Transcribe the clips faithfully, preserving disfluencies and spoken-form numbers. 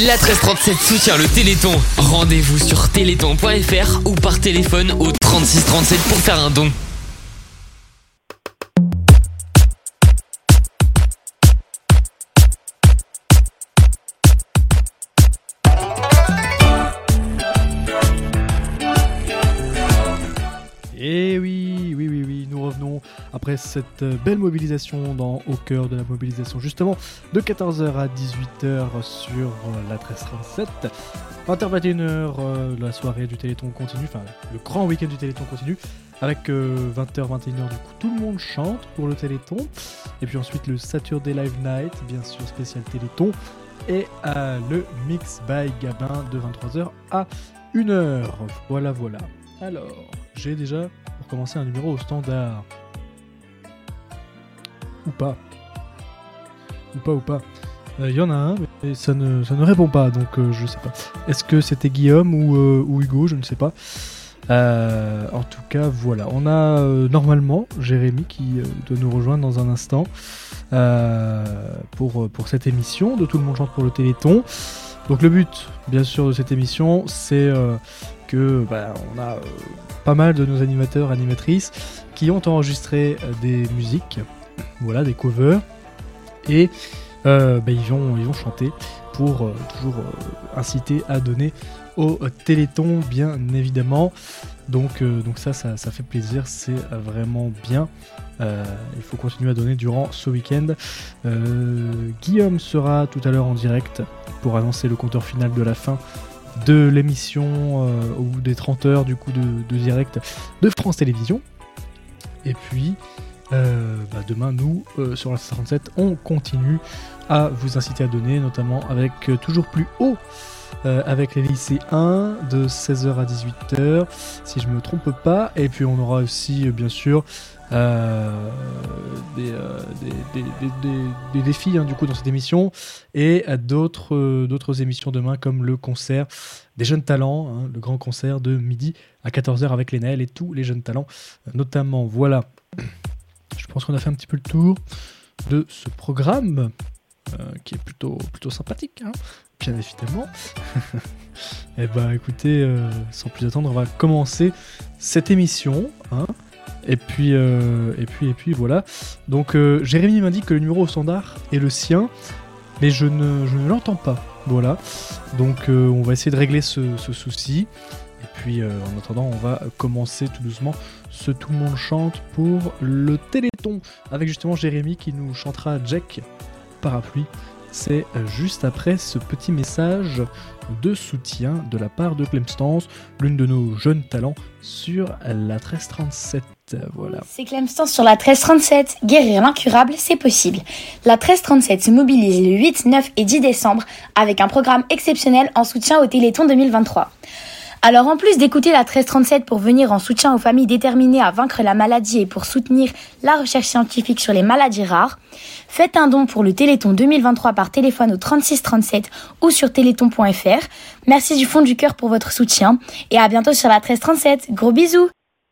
La treize trente-sept soutient le Téléthon. Rendez-vous sur téléthon point f r ou par téléphone au trente-six trente-sept pour faire un don. Et oui, oui, oui, oui, nous revenons après cette belle mobilisation dans Au cœur de la mobilisation, justement, de quatorze heures à dix-huit heures sur la treize trente-sept. vingt heures vingt et une heures, euh, la soirée du Téléthon continue, enfin le grand week-end du Téléthon continue, avec euh, vingt heures vingt et une heures, du coup tout le monde chante pour le Téléthon. Et puis ensuite le Saturday Live Night, bien sûr spécial Téléthon, et euh, le Mix by Gabin de vingt-trois heures à une heure. Voilà, voilà. Alors, j'ai déjà, pour commencer, un numéro au standard. Ou pas. Ou pas, ou pas. Il euh, y en a un, mais ça ne, ça ne répond pas, donc euh, je sais pas. Est-ce que c'était Guillaume ou, euh, ou Hugo? Je ne sais pas. Euh, en tout cas, voilà. On a euh, normalement Jérémy qui euh, doit nous rejoindre dans un instant euh, pour, pour cette émission de Tout le monde chante pour le Téléthon. Donc le but, bien sûr, de cette émission, c'est euh, que bah, on a euh, pas mal de nos animateurs, animatrices qui ont enregistré euh, des musiques, voilà, des covers, et euh, bah, ils vont, ils vont chanter pour euh, toujours euh, inciter à donner au Téléthon, bien évidemment. Donc, euh, donc ça, ça, ça fait plaisir, c'est vraiment bien. Euh, il faut continuer à donner durant ce week-end. Euh, Guillaume sera tout à l'heure en direct pour annoncer le compteur final de la fin de l'émission euh, au bout des trente heures du coup de, de direct de France Télévisions. Et puis euh, bah demain, nous, euh, sur la treize trente-sept, on continue à vous inciter à donner, notamment avec euh, toujours plus haut, euh, avec les lycéens de seize heures à dix-huit heures, si je me trompe pas. Et puis on aura aussi, euh, bien sûr, Euh, des, euh, des, des, des, des, des défis hein, du coup dans cette émission, et à d'autres, euh, d'autres émissions demain, comme le concert des jeunes talents, hein, le grand concert de midi à quatorze heures avec les Naël et tous les jeunes talents euh, notamment. Voilà, je pense qu'on a fait un petit peu le tour de ce programme euh, qui est plutôt, plutôt sympathique, hein, bien évidemment. Et bah écoutez, euh, sans plus attendre, on va commencer cette émission, hein. Et puis, euh, et puis, et puis, voilà. Donc, euh, Jérémy m'indique que le numéro au standard est le sien, mais je ne, je ne l'entends pas. Voilà. Donc, euh, on va essayer de régler ce, ce souci. Et puis, euh, en attendant, on va commencer tout doucement ce Tout le monde chante pour le Téléthon, avec justement Jérémy qui nous chantera Jack Parapluie. C'est juste après ce petit message de soutien de la part de Clem Stance, l'une de nos jeunes talents sur la treize trente-sept. Voilà. C'est Clem Stance sur la treize trente-sept. Guérir l'incurable, c'est possible. La treize trente-sept se mobilise le huit, neuf et dix décembre avec un programme exceptionnel en soutien au Téléthon deux mille vingt-trois. Alors en plus d'écouter la treize trente-sept pour venir en soutien aux familles déterminées à vaincre la maladie et pour soutenir la recherche scientifique sur les maladies rares, faites un don pour le Téléthon deux mille vingt-trois par téléphone au trente-six trente-sept ou sur téléthon point f r. Merci du fond du cœur pour votre soutien et à bientôt sur la treize trente-sept. Gros bisous.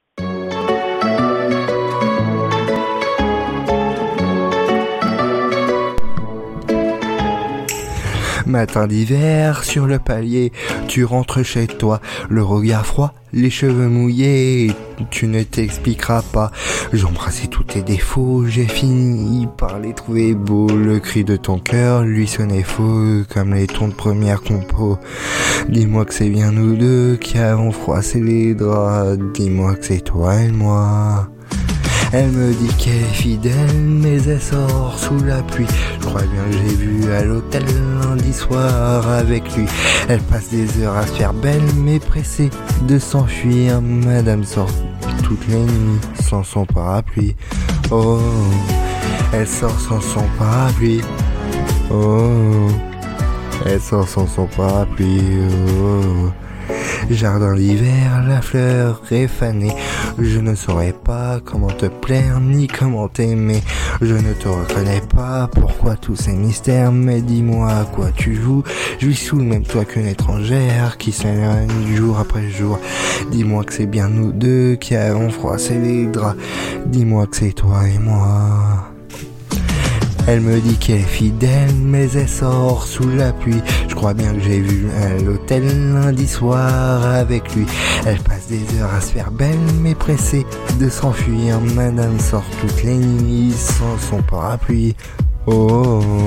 Matin d'hiver, sur le palier, tu rentres chez toi, le regard froid, les cheveux mouillés, tu ne t'expliqueras pas. J'embrassais tous tes défauts, j'ai fini par les trouver beaux. Le cri de ton cœur lui sonnait faux, comme les tons de première compo. Dis-moi que c'est bien nous deux qui avons froissé les draps, dis-moi que c'est toi et moi. Elle me dit qu'elle est fidèle, mais elle sort sous la pluie. Je crois bien que j'ai vu à l'hôtel lundi soir avec lui. Elle passe des heures à se faire belle, mais pressée de s'enfuir. Madame sort toutes les nuits sans son parapluie. Oh, elle sort sans son parapluie. Oh, elle sort sans son parapluie. Oh. Jardin d'hiver, la fleur est fanée. Je ne saurais pas comment te plaire ni comment t'aimer. Je ne te reconnais pas, pourquoi tous ces mystères? Mais dis-moi à quoi tu joues. Je vis sous le même toit qu'une étrangère qui s'éloigne jour après jour. Dis-moi que c'est bien nous deux qui avons froissé les draps. Dis-moi que c'est toi et moi. Elle me dit qu'elle est fidèle, mais elle sort sous la pluie. Je crois bien que j'ai vu à l'hôtel lundi soir avec lui. Elle passe des heures à se faire belle, mais pressée de s'enfuir. Madame sort toutes les nuits sans son parapluie. Oh, oh, oh.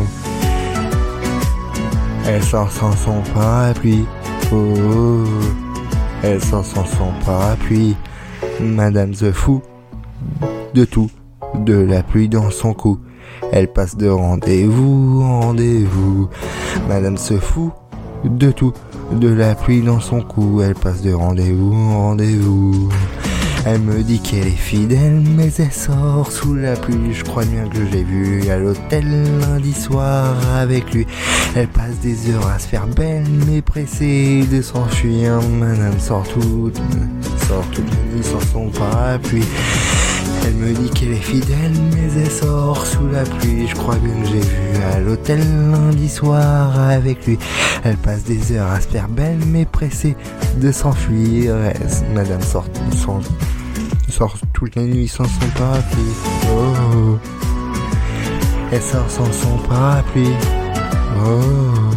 Elle sort sans son parapluie. Oh, oh, oh. Elle sort sans son parapluie. Madame se fout de tout, de la pluie dans son cou. Elle passe de rendez-vous en rendez-vous. Madame se fout de tout, de la pluie dans son cou. Elle passe de rendez-vous en rendez-vous. Elle me dit qu'elle est fidèle, mais elle sort sous la pluie. Je crois bien que j'ai vu à l'hôtel lundi soir avec lui. Elle passe des heures à se faire belle, mais pressée de s'enfuir. Madame sort toute, sort toute la nuit sans son parapluie. Elle me dit qu'elle est fidèle, mais elle sort sous la pluie. Je crois bien que j'ai vu à l'hôtel lundi soir avec lui. Elle passe des heures à se faire belle, mais pressée de s'enfuir. Elle, Madame sort, sort, sort toute la nuit sans son parapluie. Oh, elle sort sans son parapluie. Oh,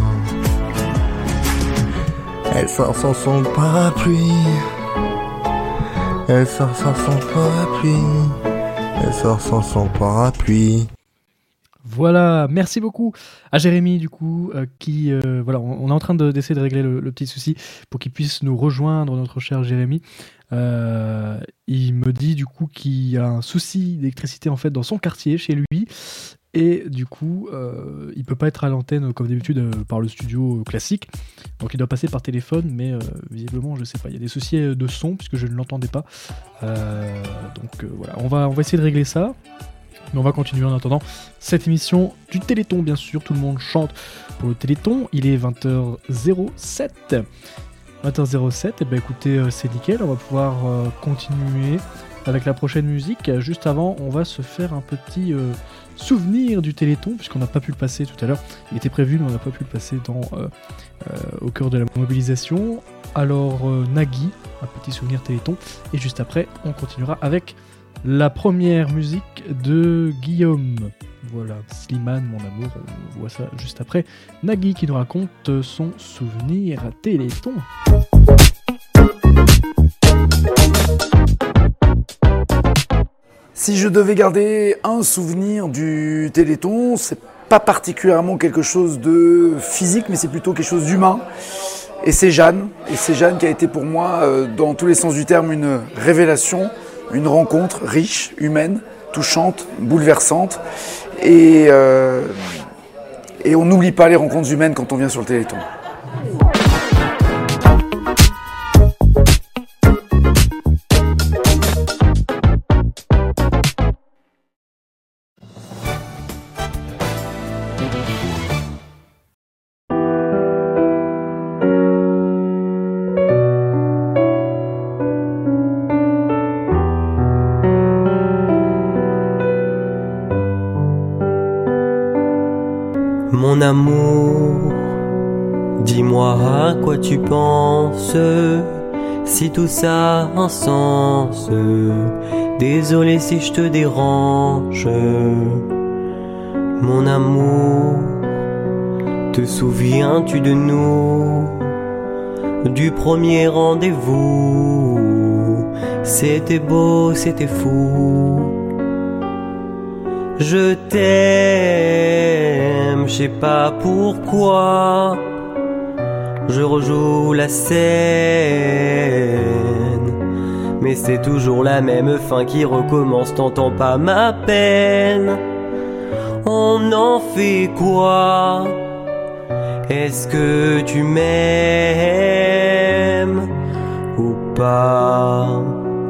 elle sort sans son parapluie. Elle sort sans son parapluie. Elle sort sans son parapluie. Voilà, merci beaucoup à Jérémy du coup, euh, qui euh, voilà, on, on est en train de, d'essayer de régler le, le petit souci pour qu'il puisse nous rejoindre, notre cher Jérémy. Euh, il me dit du coup qu'il y a un souci d'électricité en fait dans son quartier, chez lui, et du coup euh, il peut pas être à l'antenne comme d'habitude euh, par le studio classique, donc il doit passer par téléphone, mais euh, visiblement je sais pas, il y a des soucis de son puisque je ne l'entendais pas. Euh, donc euh, voilà, on va on va essayer de régler ça. Mais on va continuer en attendant cette émission du Téléthon, bien sûr. Tout le monde chante pour le Téléthon. Il est vingt heures zéro sept. vingt heures zéro sept, et ben écoutez, euh, c'est nickel. On va pouvoir euh, continuer avec la prochaine musique. Juste avant, on va se faire un petit euh, souvenir du Téléthon, puisqu'on n'a pas pu le passer tout à l'heure. Il était prévu, mais on n'a pas pu le passer dans, euh, euh, au cœur de la mobilisation. Alors, euh, Nagui, un petit souvenir Téléthon. Et juste après, on continuera avec la première musique de Guillaume. Voilà, Slimane, mon amour, on voit ça juste après. Nagui qui nous raconte son souvenir Téléthon. Si je devais garder un souvenir du Téléthon, c'est pas particulièrement quelque chose de physique, mais c'est plutôt quelque chose d'humain. Et c'est Jeanne. Et c'est Jeanne qui a été pour moi, dans tous les sens du terme, une révélation. Une rencontre riche, humaine, touchante, bouleversante. Et, euh, et on n'oublie pas les rencontres humaines quand on vient sur le Téléthon. Mon amour, dis-moi à quoi tu penses, si tout ça a un sens. Désolé si je te dérange. Mon amour, te souviens-tu de nous, du premier rendez-vous? C'était beau, c'était fou. Je t'aime, je sais pas pourquoi. Je rejoue la scène, mais c'est toujours la même fin qui recommence. T'entends pas ma peine? On en fait quoi? Est-ce que tu m'aimes ou pas?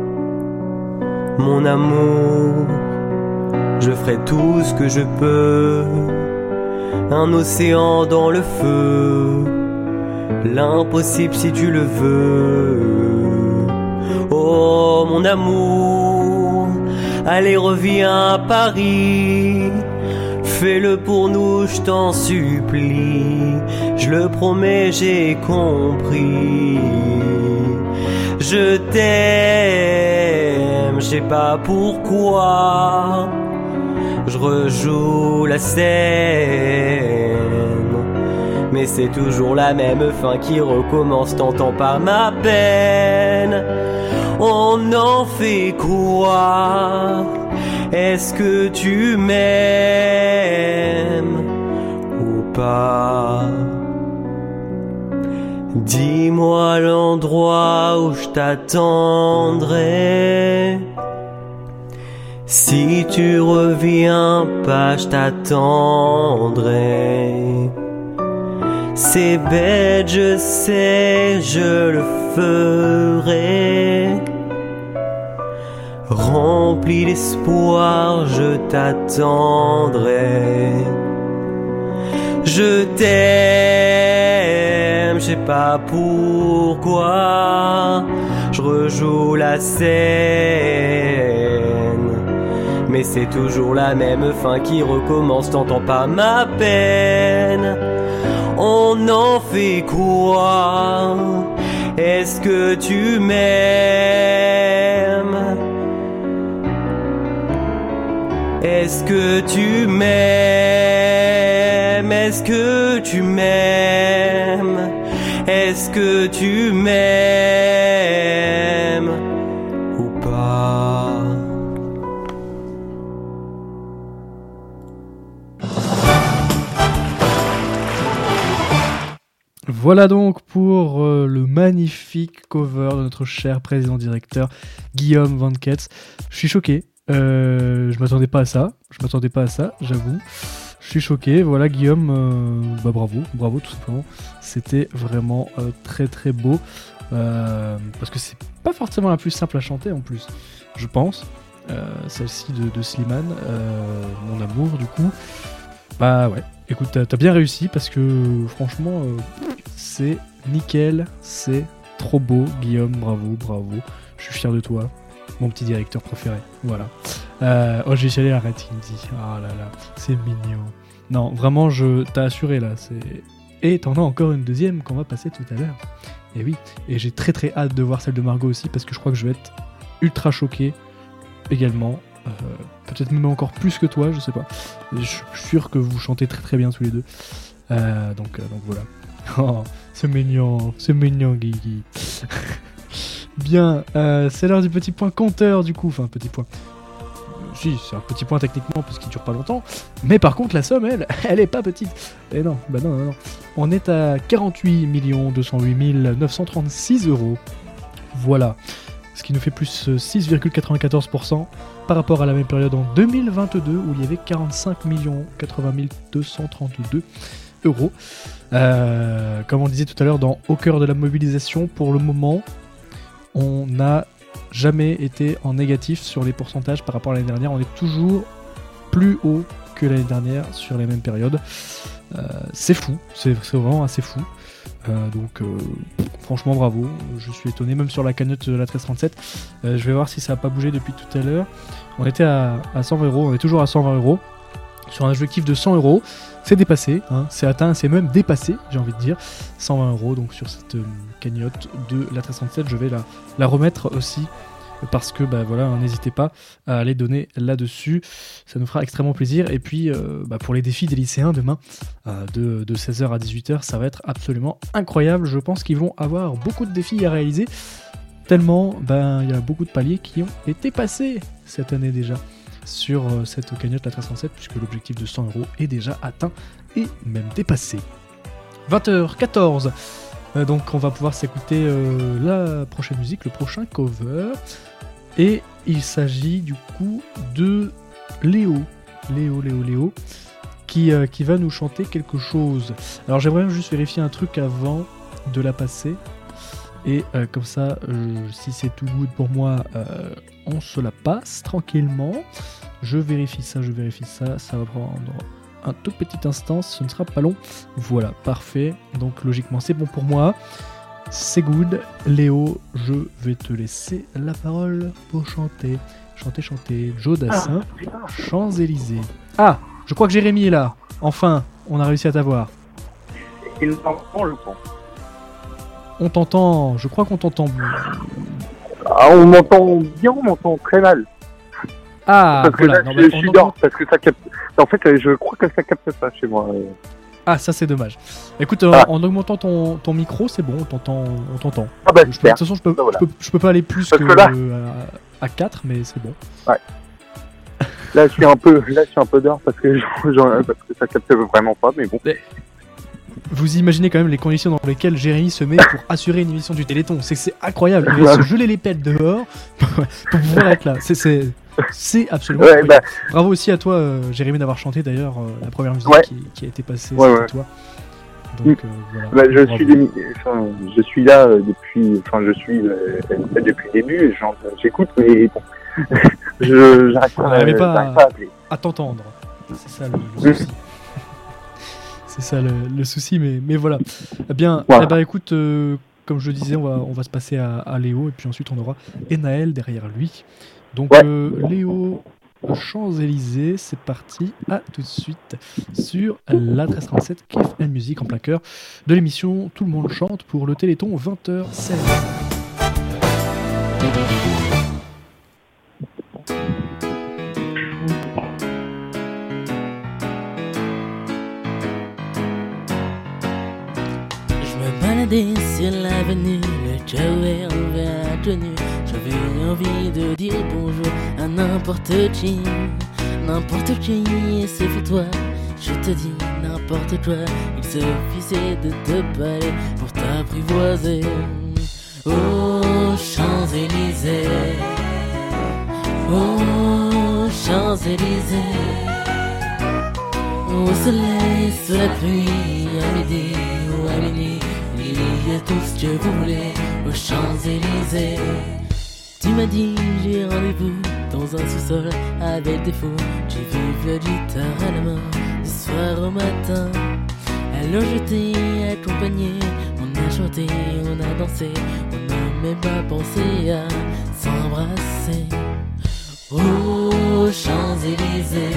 Mon amour, je ferai tout ce que je peux. Un océan dans le feu, l'impossible si tu le veux. Oh mon amour, allez reviens à Paris. Fais-le pour nous, je t'en supplie. Je le promets, j'ai compris. Je t'aime, je sais pas pourquoi. je rejoue la scène. Mais c'est toujours la même fin qui recommence, t'entends pas ma peine. On en fait quoi? Est-ce que tu m'aimes ou pas? Dis-moi l'endroit où je t'attendrai. Si tu reviens pas, je t'attendrai. C'est bête, je sais, je le ferai. Rempli d'espoir, je t'attendrai. Je t'aime, je sais pas pourquoi. Je rejoue la scène. Mais c'est toujours la même fin qui recommence, t'entends pas ma peine. On en fait quoi? Est-ce que tu m'aimes? Est-ce que tu m'aimes? Est-ce que tu m'aimes? Est-ce que tu m'aimes ou pas? Voilà donc pour euh, le magnifique cover de notre cher président-directeur Guillaume Van Ketz. Je suis choqué, euh, je m'attendais pas à ça, je m'attendais pas à ça, j'avoue. Je suis choqué, voilà Guillaume, euh, bah bravo, bravo tout simplement. C'était vraiment euh, très très beau, euh, parce que c'est pas forcément la plus simple à chanter en plus, je pense. Euh, celle-ci de, de Slimane, euh, mon amour du coup. Bah ouais, écoute, t'as, t'as bien réussi parce que franchement, euh, c'est nickel, c'est trop beau, Guillaume, bravo, bravo. Je suis fier de toi, mon petit directeur préféré, voilà. Euh, oh, j'ai chialé, arrête, il me dit, oh là là, c'est mignon. Non, vraiment, je t'ai assuré là, c'est... Et t'en as encore une deuxième qu'on va passer tout à l'heure. Et oui, et j'ai très très hâte de voir celle de Margot aussi parce que je crois que je vais être ultra choqué également. Euh, peut-être même encore plus que toi, je sais pas. Je suis sûr que vous chantez très très bien tous les deux. Euh, donc, euh, donc voilà. Oh, c'est mignon, c'est mignon, Guigui. Bien, euh, c'est l'heure du petit point compteur du coup. Enfin, petit point. Euh, si, c'est un petit point techniquement parce qu'il dure pas longtemps. Mais par contre, la somme, elle, elle est pas petite. Et non, bah non, non, non. On est à quarante-huit millions deux cent huit mille neuf cent trente-six euros. Voilà. Ce qui nous fait plus six virgule quatre-vingt-quatorze pour cent par rapport à la même période en deux mille vingt-deux où il y avait quarante-cinq millions quatre-vingt mille deux cent trente-deux euros. Euh, comme on disait tout à l'heure, dans Au cœur de la mobilisation, pour le moment, on n'a jamais été en négatif sur les pourcentages par rapport à l'année dernière. On est toujours plus haut que l'année dernière sur les mêmes périodes. Euh, c'est fou, c'est, c'est vraiment assez fou. Euh, donc euh, franchement bravo, je suis étonné même sur la cagnotte de la treize trente-sept. Euh, je vais voir si ça n'a pas bougé depuis tout à l'heure. On était à, à cent vingt euros, on est toujours à cent vingt euros sur un objectif de cent euros. C'est dépassé, hein, c'est atteint, c'est même dépassé, j'ai envie de dire. cent vingt euros donc sur cette euh, cagnotte de la treize trente-sept, je vais la, la remettre aussi. Parce que bah voilà, n'hésitez pas à aller donner là-dessus, ça nous fera extrêmement plaisir. Et puis euh, bah pour les défis des lycéens demain, euh, de, de seize heures à dix-huit heures, ça va être absolument incroyable. Je pense qu'ils vont avoir beaucoup de défis à réaliser, tellement ben, il y a beaucoup de paliers qui ont été passés cette année déjà sur euh, cette cagnotte la treize trente-sept, puisque l'objectif de cent euros est déjà atteint et même dépassé. vingt heures quatorze. Euh, donc on va pouvoir s'écouter euh, la prochaine musique, le prochain cover. Et il s'agit du coup de Léo. Léo, Léo, Léo. Qui, euh, qui va nous chanter quelque chose. Alors j'aimerais juste vérifier un truc avant de la passer. Et euh, comme ça, euh, si c'est tout good pour moi, euh, on se la passe tranquillement. Je vérifie ça, je vérifie ça. Ça va prendre un tout petit instant, ce ne sera pas long. Voilà, parfait. Donc logiquement, c'est bon pour moi. C'est good. Léo, je vais te laisser la parole pour chanter. Chanter, chanter. Joe Dassin, ah, Champs-Élysées. Ah, je crois que Jérémy est là. Enfin, on a réussi à t'avoir. Il m'entend, je pense. On t'entend, je crois qu'on t'entend. Ah, on m'entend bien, on m'entend très mal. Ah, Parce que voilà. là, Non, je, bah, je suis on dehors, entend- parce que ça capte. En fait, euh, je crois que ça capte pas chez moi. euh. Ah, ça c'est dommage. Écoute, euh, Ah. en augmentant ton, ton micro, c'est bon, on t'entend. On t'entend. Ah bah Je peux- de super. toute façon, je peux, Ah, voilà. je peux, je peux pas aller plus Parce que, que là- euh, à, à quatre, mais c'est bon. Là, je suis un peu, là, je suis un peu dehors parce que, j'en- parce que ça capte vraiment pas, mais bon. Vous imaginez quand même les conditions dans lesquelles Jérémy se met pour assurer une émission du Téléthon. C'est que c'est incroyable. Il va se geler les pelles dehors pour pouvoir être là. C'est, c'est, c'est absolument Ouais, incroyable. bah, Bravo aussi à toi, euh, Jérémy, d'avoir chanté d'ailleurs euh, la première musique Ouais. qui, qui a été passée. Ouais, c'était ouais. toi. Donc, euh, voilà. bah, je Bravo. suis, des- enfin, je suis là euh, depuis, enfin, je suis euh, depuis le début. et j'en- J'écoute, mais bon, je, j'arrive pas, On n'arrivait euh, pas j'arrive pas à appeler. à t'entendre. C'est ça le, le souci. C'est ça le, le souci, mais, mais voilà. Eh bien, Voilà. eh ben, écoute, euh, comme je le disais, on va, on va se passer à, à Léo, et puis ensuite on aura Enaël derrière lui. Donc, Ouais. euh, Léo, Champs-Élysées, c'est parti. À tout de suite sur la treize trente-sept K F M Musique en plein cœur de l'émission Tout le monde chante pour le Téléthon vingt heures seize. Je me baladais sur l'avenue, le Joe ouvert à tenue. J'avais envie de dire bonjour à n'importe qui, n'importe qui, et c'est pour toi. Je te dis n'importe quoi, il suffisait de te parler pour t'apprivoiser. Oh Champs-Élysées, oh Champs-Élysées, au soleil, sous la pluie, à midi ou à minuit, il y a tout ce que vous voulez aux Champs-Élysées. Tu m'as dit j'ai rendez-vous dans un sous-sol avec des faux. J'ai vu la guitare à la main du soir au matin. Alors je t'ai accompagné, on a chanté, on a dansé, on n'a même pas pensé à s'embrasser. Oh Champs-Élysées,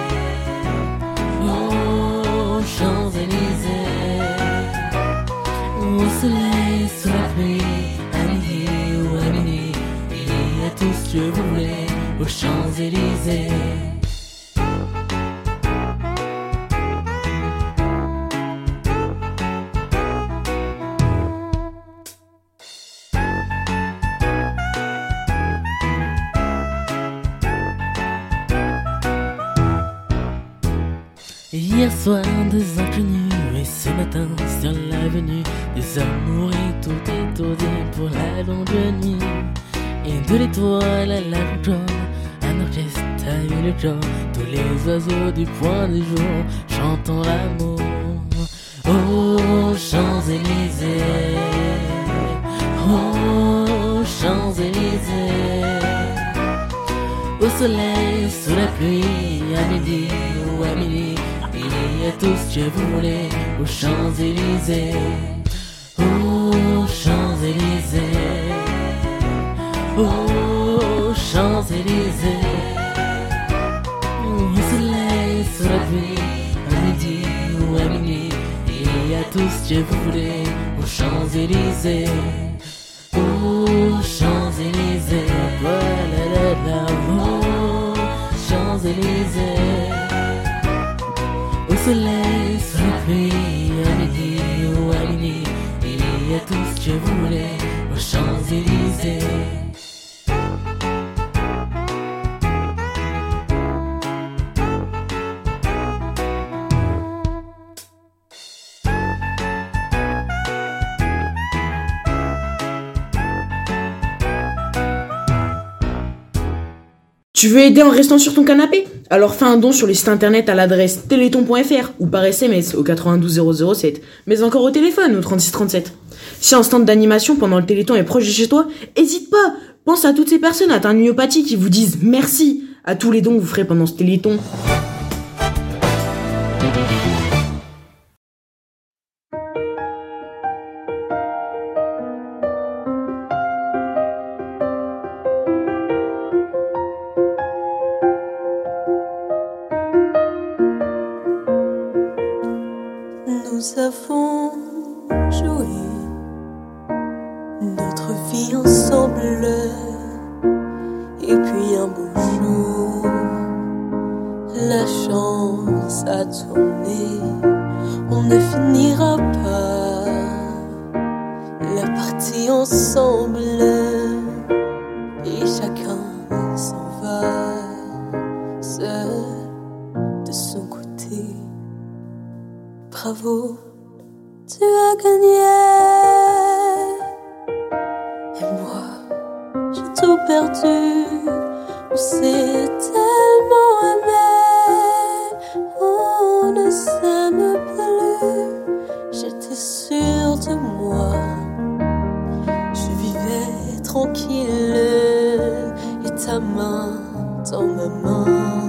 oh Champs-Élysées, au soleil, sous la pluie, à midi ou à minuit, il y a tout ce que vous voulez aux Champs-Élysées. Hier soir, deux inconnus, et ce matin, sur l'avenue, des amoureux, tout étourdis pour la longue nuit. Et de l'étoile à la rouge, un orchestre a eu le cœur, tous les oiseaux du point du jour, chantant l'amour. Oh Champs-Élysées, oh Champs-Élysées, au soleil, sous la pluie, à midi ou à minuit, il y a tout ce que vous voulez aux Champs-Élysées. Oh Champs-Élysées, oh Champs-Élysées, au soleil, sous la pluie, à midi ou à minuit, il y a tout ce que vous voulez aux Champs-Élysées. Oh Champs-Élysées, voilà, oh Champs-Élysées, au soleil, sous la pluie, à midi ou à minuit, il y a tout ce que vous voulez aux Champs-Élysées. Tu veux aider en restant sur ton canapé? Alors fais un don sur le site internet à l'adresse téléthon point f r ou par S M S au quatre-vingt-douze zéro zéro sept, mais encore au téléphone au trente-six trente-sept. Si un stand d'animation pendant le Téléthon est proche de chez toi, hésite pas. Pense à toutes ces personnes atteintes de myopathie qui vous disent merci à tous les dons que vous ferez pendant ce Téléthon. Nous avons joué notre vie ensemble. Et puis un beau jour, la chance a tourné, on ne finira pas la partie ensemble et chacun s'en va seul de son côté. Bravo, tu as gagné et moi j'ai tout perdu. On s'est tellement aimé, on ne s'aime plus. J'étais sûre de moi, je vivais tranquille et ta main dans ma main.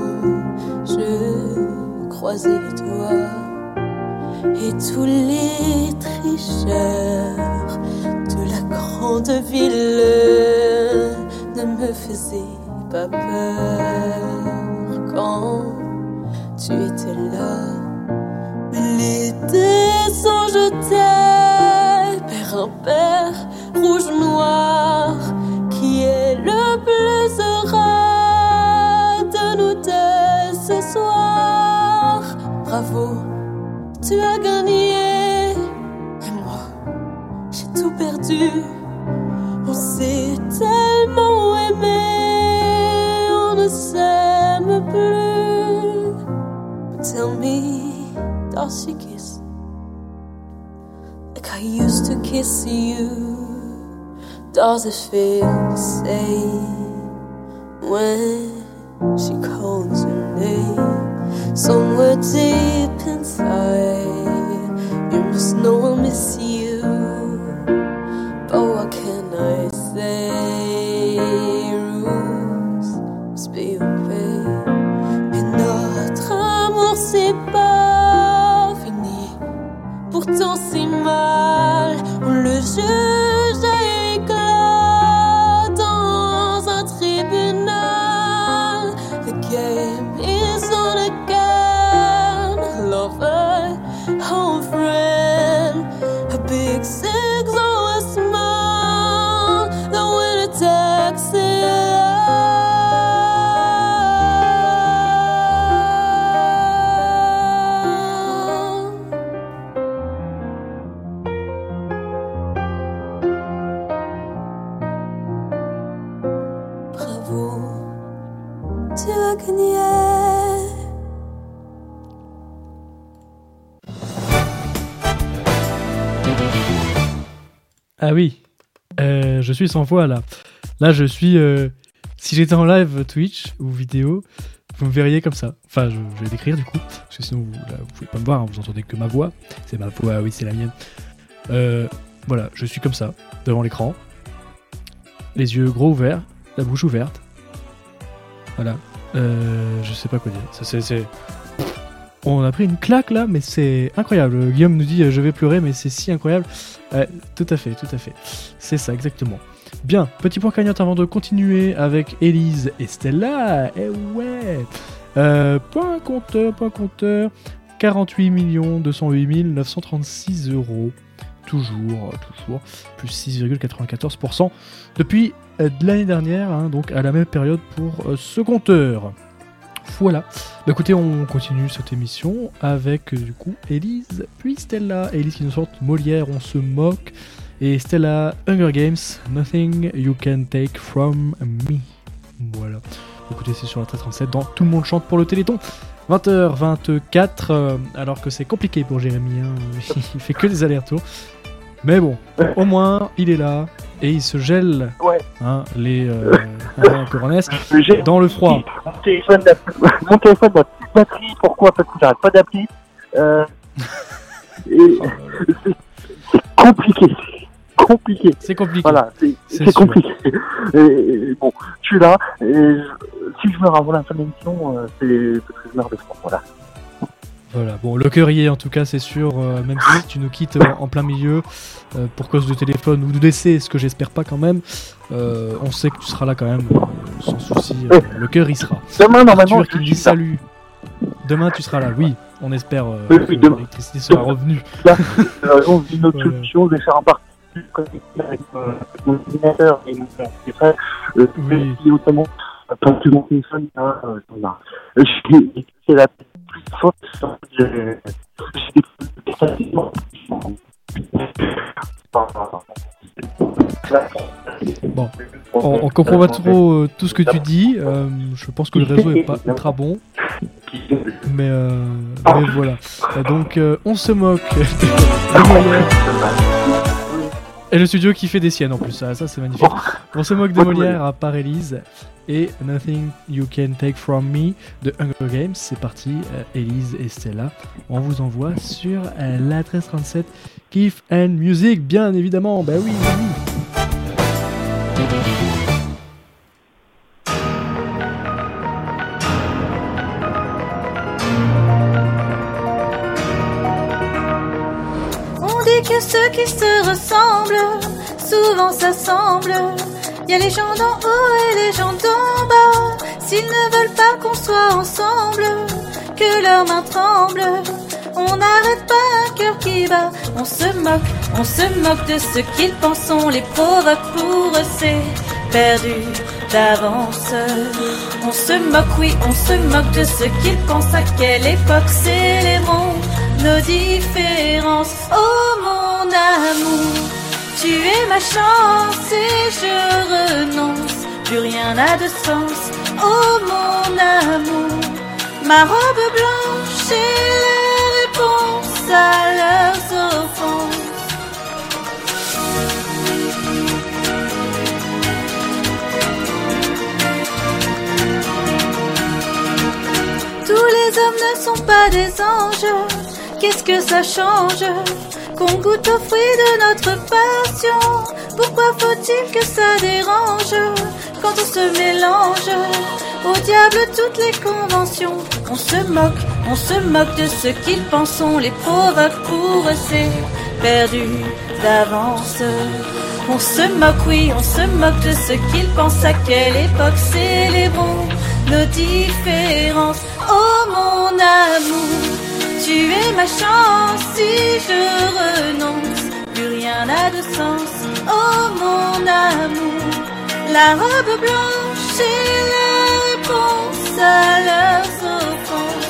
Je croisais les doigts et tous les tricheurs de la grande ville ne me faisaient pas peur quand tu étais là. Les dés sont jetés, père impair, rouge noir, qui est le plus heureux de nous deux ce soir. Bravo, tu as gagné et moi j'ai tout perdu. On s'est tellement aimé, on ne s'aime plus. Tell me, does she kiss like I used to kiss you? Does it feel the same when she calls your name? Somewhere deep inside, you must know I'll miss you. But what can I say? Rules must be obeyed. Et notre amour c'est pas fini, pourtant c'est mal. On le juge à éclat dans un tribunal. The game is on again. Lover, home friend, a big six or a small. The winner takes it all. Bravo, tu as gagné. Ah oui, euh, je suis sans voix là. Là, je suis. Euh, si j'étais en live Twitch ou vidéo, vous me verriez comme ça. Enfin, je, je vais décrire du coup, parce que sinon vous, là, vous pouvez pas me voir, hein, vous entendez que ma voix. C'est ma voix, oui, c'est la mienne. Euh, voilà, je suis comme ça, devant l'écran. Les yeux gros ouverts, la bouche ouverte. Voilà. Euh, je sais pas quoi dire. Ça, c'est, c'est... On a pris une claque là, mais c'est incroyable. Guillaume nous dit euh, je vais pleurer, mais c'est si incroyable. Ouais, tout à fait, tout à fait. C'est ça, exactement. Bien, petit point cagnotte avant de continuer avec Élise et Stella. Eh ouais. Euh, point compteur, point compteur. quarante-huit millions deux cent huit mille neuf cent trente-six euros. Toujours, toujours. Plus six virgule quatre-vingt-quatorze pour cent depuis euh, de l'année dernière, hein, donc à la même période pour euh, ce compteur. Voilà. Bah écoutez, on continue cette émission avec euh, du coup Élise puis Stella. Élise qui nous sort Molière, on se moque. Et Stella, Hunger Games, Nothing You Can Take From Me. Voilà. Écoutez, c'est sur la treize trente-sept dans Tout le monde chante pour le Téléthon. vingt heures vingt-quatre, euh, alors que c'est compliqué pour Jérémy. Hein. Il fait que des allers-retours. Mais bon, au moins, il est là. Et il se gèle ouais. hein, les euh, hein, coronesses dans le froid. Mon téléphone n'a mon téléphone n'a plus de batterie. Pourquoi? Parce que j'arrête pas d'appeler. Euh... et... oh, c'est... c'est compliqué. Compliqué. C'est compliqué. Voilà, c'est, c'est, c'est compliqué. Et, et, bon, je suis là. Et je... si je meurs avant la fin de l'émission, euh, c'est parce que je meurs de froid. Voilà. Voilà, bon, le cœur y est en tout cas, c'est sûr, euh, même si tu nous quittes en, en plein milieu euh, pour cause de téléphone ou de décès, ce que j'espère pas quand même, euh, on sait que tu seras là quand même, euh, sans souci, euh, le cœur y sera. Demain, normalement, Arthur qui dit salut. Demain, tu seras là, oui, on espère euh, oui, que oui, demain. l'électricité sera revenue. Là, euh, on se dit notre voilà. solution, je vais faire un parti connecté avec euh, mon ordinateur et mon frère. Euh, oui. Notamment Parce que mon téléphone, là, euh, là, j'ai- c'est la plus forte sorte de... Bon, on, on comprend pas trop euh, tout ce que tu dis. Euh, je pense que le réseau est pas ultra bon. Mais, euh, mais voilà. Euh, Donc, euh, on se moque de Molière. Et le studio qui fait des siennes en plus. Ça, ça c'est magnifique. On se moque de Molière à part Élise. Et Nothing You Can Take From Me de Hunger Games. C'est parti, euh, Élise et Stella. On vous envoie sur euh, la treize trente-sept Kiff and Music, bien évidemment. Bah oui, oui. On dit que ceux qui se ressemblent, souvent s'assemblent. Y a les gens d'en haut et les gens d'en bas. S'ils ne veulent pas qu'on soit ensemble, que leurs mains tremblent. On n'arrête pas un cœur qui bat. On se moque, on se moque de ce qu'ils pensent. On les provoque pour eux, c'est perdu d'avance. On se moque, oui, on se moque de ce qu'ils pensent. À quelle époque célébrons nos différences. Oh mon amour, tu es ma chance et je renonce. Plus rien n'a de sens. Oh mon amour, ma robe blanche est la réponse à leurs offenses. Tous les hommes ne sont pas des anges. Qu'est-ce que ça change qu'on goûte aux fruits de notre passion? Pourquoi faut-il que ça dérange quand on se mélange? Au diable toutes les conventions. On se moque, on se moque de ce qu'ils pensent. On les provoque pour eux, c'est perdu d'avance. On se moque, oui, on se moque de ce qu'ils pensent. À quelle époque célébrons nos différences. Oh mon amour, tu es ma chance. Si je renonce, plus rien n'a de sens. Oh mon amour, la robe blanche est la réponse à leurs offenses.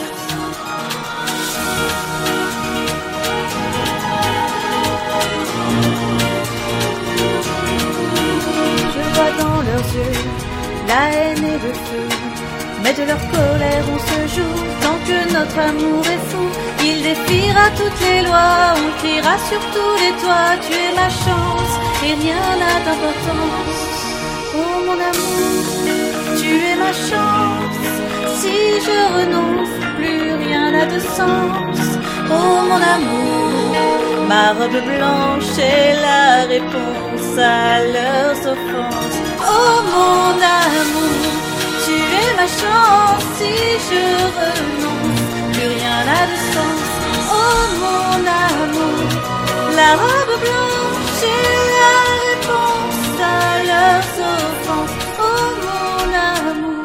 Je vois dans leurs yeux la haine et le feu, mais de leur colère on se joue. Tant que notre amour est fou, il défiera toutes les lois. On criera sur tous les toits. Tu es ma chance et rien n'a d'importance. Oh mon amour, tu es ma chance. Si je renonce, plus rien n'a de sens. Oh mon amour, ma robe blanche est la réponse à leurs offenses. Oh mon amour, tu es ma chance. Si je renonce, plus rien n'a de sens. Oh mon amour, la robe blanche est la réponse à leurs offenses. Oh mon amour.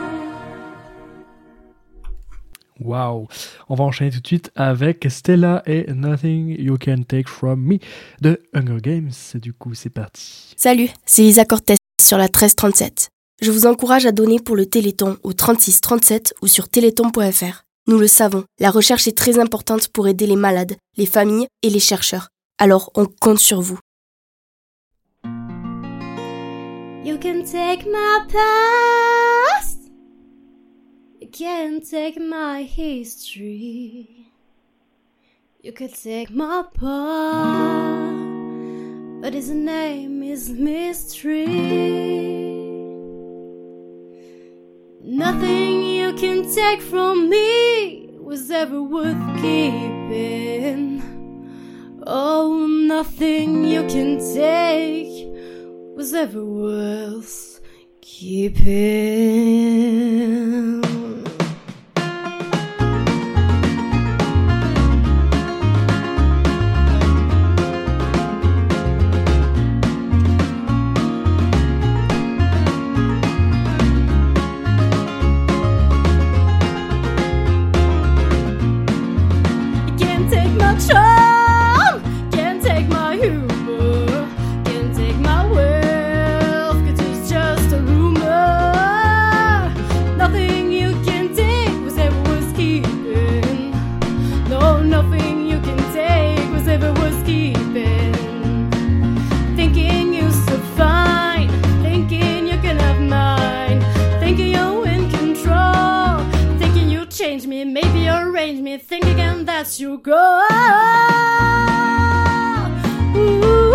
Waouh. On va enchaîner tout de suite avec Stella et Nothing You Can Take From Me de Hunger Games. Du coup, c'est parti. Salut, c'est Lisa Cortez sur la treize trente-sept. Je vous encourage à donner pour le Téléthon au trente-six trente-sept ou sur téléthon point f r. Nous le savons, la recherche est très importante pour aider les malades, les familles et les chercheurs. Alors, on compte sur vous. You can take my past, you can take my history, you can take my part, but his name is mystery. Nothing you can take from me was ever worth keeping. Oh, nothing you can take was ever worth keeping. Charm, can't take my humor, can't take my wealth, 'cause it's just a rumor. as you go. Ooh.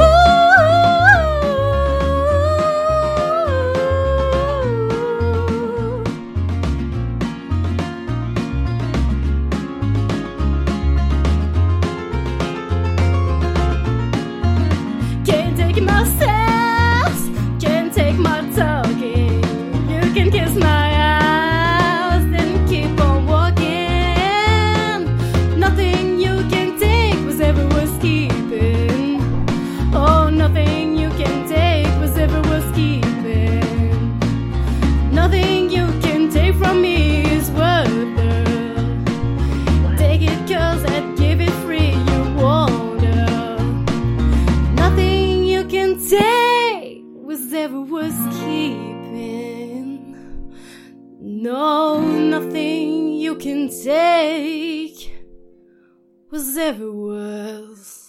Can't take my steps, can't take my talking. You can kiss my ass and keep on walking. Nothing you can take was ever worth keeping. Oh, nothing you can take was ever worth keeping. Nothing you can take from me is worth it. Take it 'cause I'd give it free, you wonder. Nothing you can take was ever worth keeping. No, nothing you can take was ever worth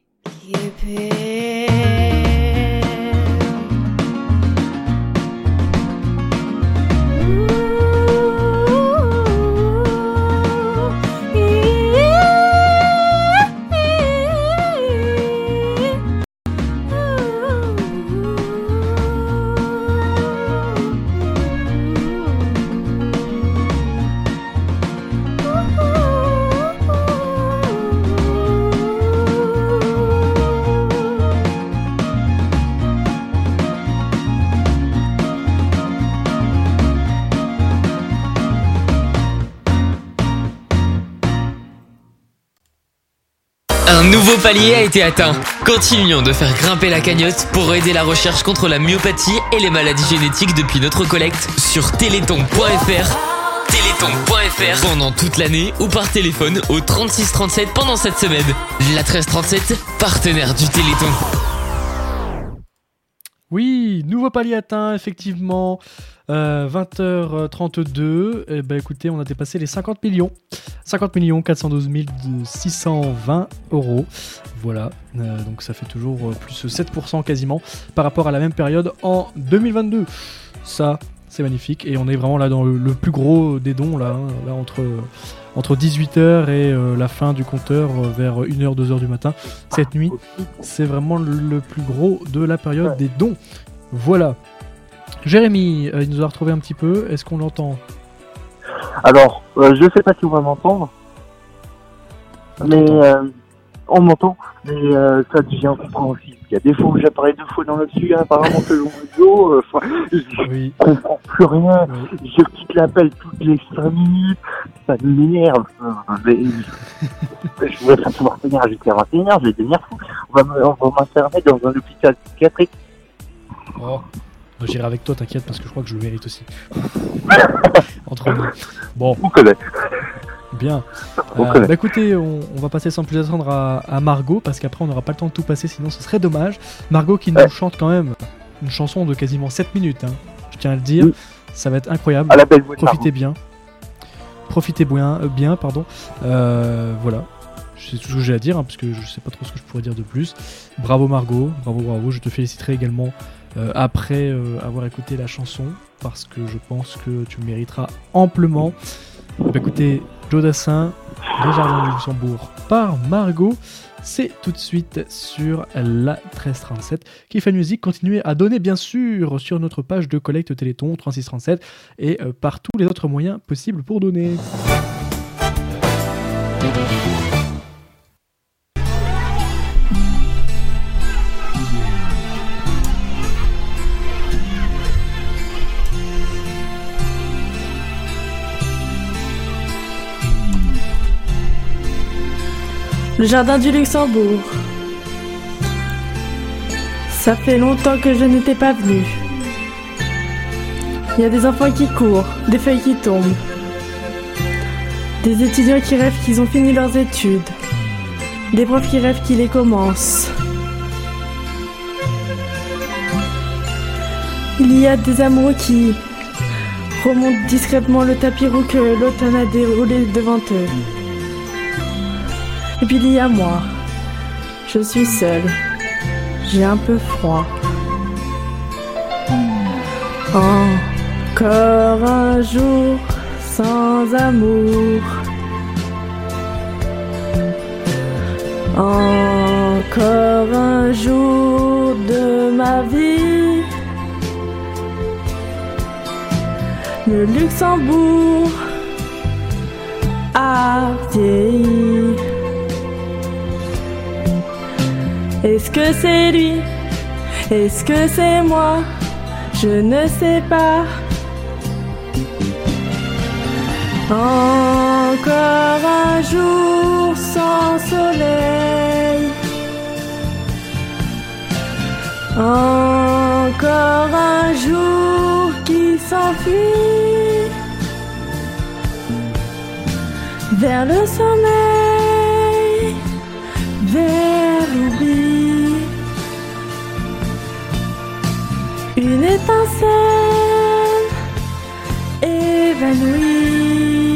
keeping. Un nouveau palier a été atteint. Continuons de faire grimper la cagnotte pour aider la recherche contre la myopathie et les maladies génétiques depuis notre collecte sur téléthon point f r. téléthon point f r pendant toute l'année ou par téléphone au trente-six trente-sept pendant cette semaine. La treize trente-sept, partenaire du Téléthon. Oui, nouveau palier atteint, effectivement. Euh, vingt heures trente-deux. Eh ben, écoutez, on a dépassé les cinquante millions. cinquante millions quatre cent douze mille six cent vingt euros. Voilà. Euh, donc ça fait toujours plus sept pour cent quasiment par rapport à la même période en deux mille vingt-deux. Ça, c'est magnifique. Et on est vraiment là dans le, le plus gros des dons, là, hein, là entre, entre dix-huit heures et euh, la fin du compteur euh, vers une heure, deux heures du matin. Cette nuit, c'est vraiment le plus gros de la période des dons. Voilà. Jérémy, euh, il nous a retrouvé un petit peu. Est-ce qu'on l'entend ? Alors, euh, je sais pas si on va m'entendre, mais euh, on m'entend, mais euh, ça devient incompréhensible. Il y a des fois où j'apparais deux fois dans le dessus, apparemment selon l'audio, euh, je oui. comprends plus rien. Oui. Je quitte l'appel toutes les cinq minutes, ça m'énerve. Mais, je voudrais pas pouvoir tenir jusqu'à vingt et une heures, je vais devenir fou. On va, on va m'interner dans un hôpital psychiatrique. Oh. J'irai avec toi, t'inquiète, parce que je crois que je le mérite aussi. Entre nous. Bon. On connaît. Bien. On euh, connaît. Bah écoutez, on, on va passer sans plus attendre à, à Margot, parce qu'après on n'aura pas le temps de tout passer, sinon ce serait dommage. Margot qui ouais. nous chante quand même une chanson de quasiment sept minutes. Hein. Je tiens à le dire. Oui. Ça va être incroyable. À la belle voix. Profitez bien. Profitez bien, euh, bien pardon. Euh, voilà. C'est tout ce que j'ai à dire, hein, parce que je sais pas trop ce que je pourrais dire de plus. Bravo Margot, bravo, bravo. Je te féliciterai également euh, après euh, avoir écouté la chanson, parce que je pense que tu mériteras amplement. Bah, écoutez, Joe Dassin, Les Jardins du Luxembourg par Margot. C'est tout de suite sur la treize trente-sept qui fait musique. Continuez à donner bien sûr sur notre page de collecte Téléthon trente-six trente-sept et euh, par tous les autres moyens possibles pour donner. Le jardin du Luxembourg. Ça fait longtemps que je n'étais pas venue. Il y a des enfants qui courent, des feuilles qui tombent, des étudiants qui rêvent qu'ils ont fini leurs études, des profs qui rêvent qu'ils les commencent. Il y a des amoureux qui remontent discrètement le tapis roux que l'automne a déroulé devant eux. Et puis il y a moi. Je suis seule. J'ai un peu froid. Encore un jour sans amour. Encore un jour de ma vie, le Luxembourg a vieilli. Est-ce que c'est lui? Est-ce que c'est moi? Je ne sais pas. Encore un jour sans soleil, encore un jour qui s'enfuit vers le sommeil, vers l'oubli. Une étincelle évanouie.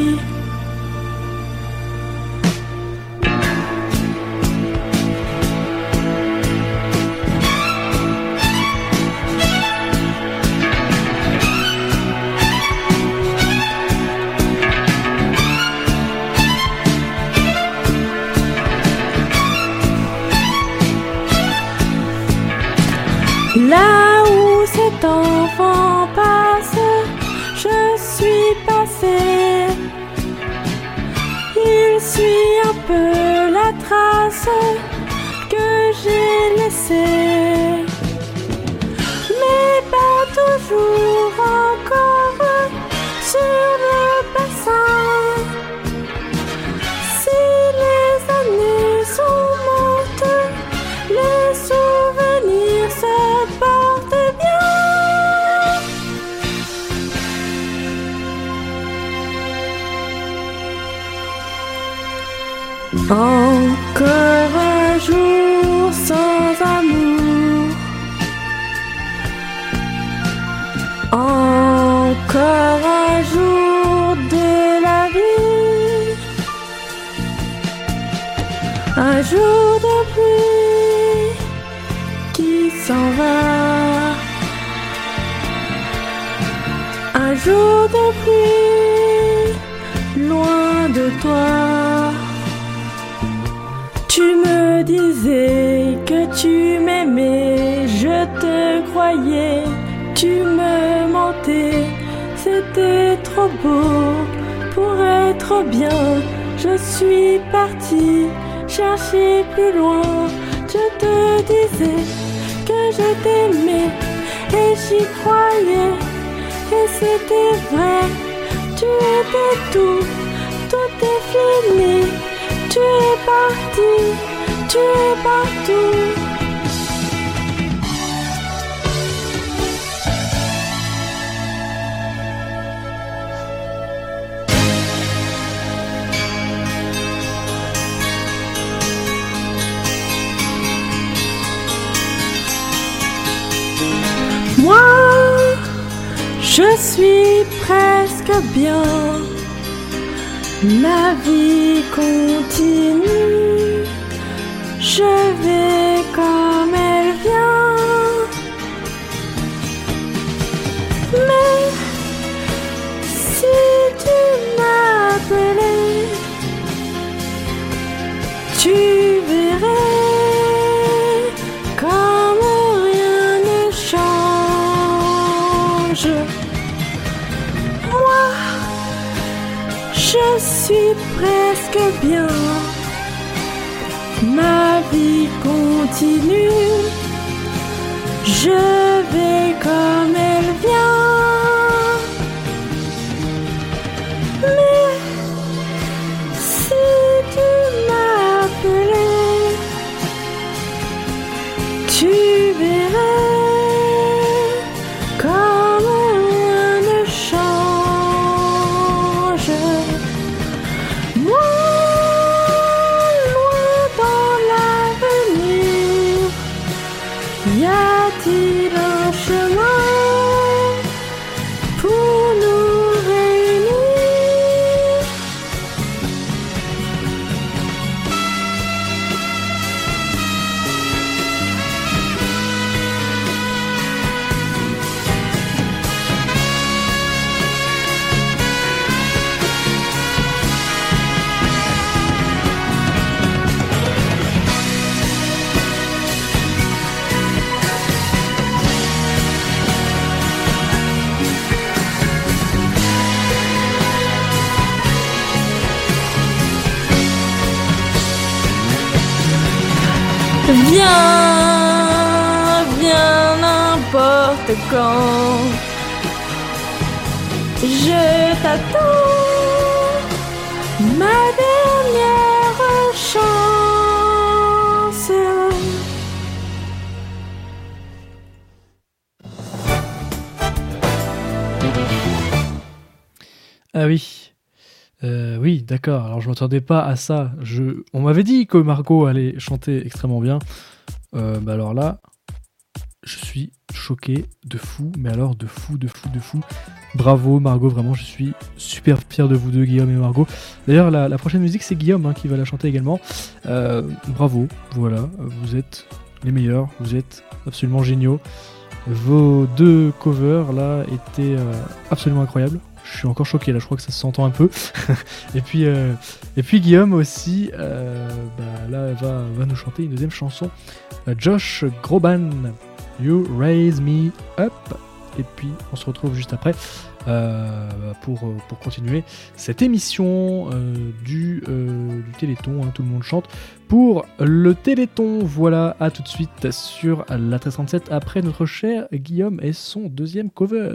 Là où cet enfant passe, je suis passée. Il suit un peu la trace que j'ai laissée, mais pas toujours encore sur le bassin. Si les années sont mortes, les souvenirs se portent bien. Encore un jour sans amour, encore un jour de la vie, un jour de pluie qui s'en va, un jour de pluie loin de toi. Tu me disais que tu m'aimais, je te croyais, tu me mentais. C'était trop beau pour être bien. Je suis partie chercher plus loin. Je te disais que je t'aimais et j'y croyais. Et c'était vrai, tu étais tout, tout est fini. Tu es parti, tu es partout. Moi, je suis presque bien. Ma vie continue, je vais comme elle vient. Mais si tu m'appelais, tu verrais comme rien ne change. Moi, je suis presque bien, ma vie continue, je vais comme elle vient. Mais si tu m'appelais, tu verrais comme rien ne change. Y a-t-il un chemin pour nous réunir? Viens, viens n'importe quand. Je t'attends, ma dernière chance. Ah oui. Euh, oui, d'accord. Alors je m'attendais pas à ça. Je... On m'avait dit que Margot allait chanter extrêmement bien. Euh, bah alors là, je suis choqué de fou. Mais alors de fou, de fou, de fou. Bravo Margot, vraiment, je suis super fier de vous deux, Guillaume et Margot. D'ailleurs, la, la prochaine musique, c'est Guillaume hein, qui va la chanter également. Euh, bravo, voilà, vous êtes les meilleurs, vous êtes absolument géniaux. Vos deux covers là étaient euh, absolument incroyables. Je suis encore choqué là, je crois que ça s'entend un peu. et puis euh, et puis Guillaume aussi, euh, bah, là va va nous chanter une deuxième chanson. Euh, Josh Groban, You Raise Me Up. Et puis on se retrouve juste après euh, pour, pour continuer cette émission euh, du, euh, du Téléthon, hein, tout le monde chante pour le Téléthon. Voilà, à tout de suite sur la treize trente-sept après notre cher Guillaume et son deuxième cover.